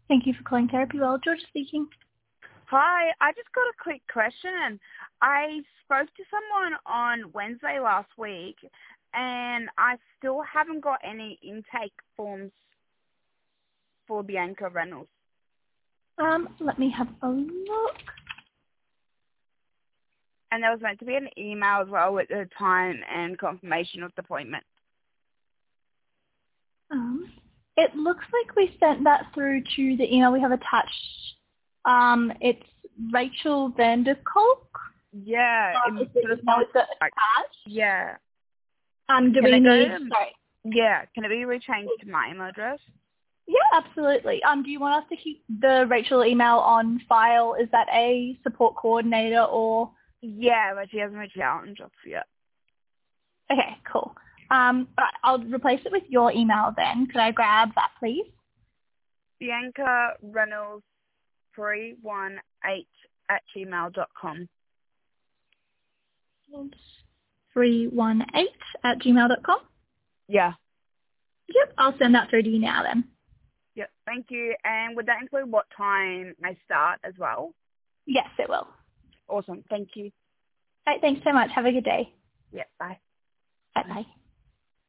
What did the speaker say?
Thank you for calling Therapy World. George speaking. Hi, I just got a quick question. I spoke to someone on Wednesday last week, and I still haven't got any intake forms for Bianca Reynolds. Let me have a look. And there was meant to be an email as well with the time and confirmation of the appointment. It looks like we sent that through to the email we have attached. It's Rachel Vanderkolk. Yeah. Is the email attached? Yeah. Do we need? Sorry. Yeah. Can it be rechanged to my email address? Yeah, absolutely. Do you want us to keep the Rachel email on file? Is that a support coordinator or? Yeah, but she hasn't reached out and jobs yet. Okay, cool. Right, I'll replace it with your email then. Could I grab that, please? Bianca Reynolds 318@gmail.com. 318@gmail.com? Yeah. Yep, I'll send that through to you now then. Yep, thank you. And would that include what time I start as well? Yes, it will. Awesome, thank you. All right, thanks so much. Have a good day. Yeah, bye. Bye-bye.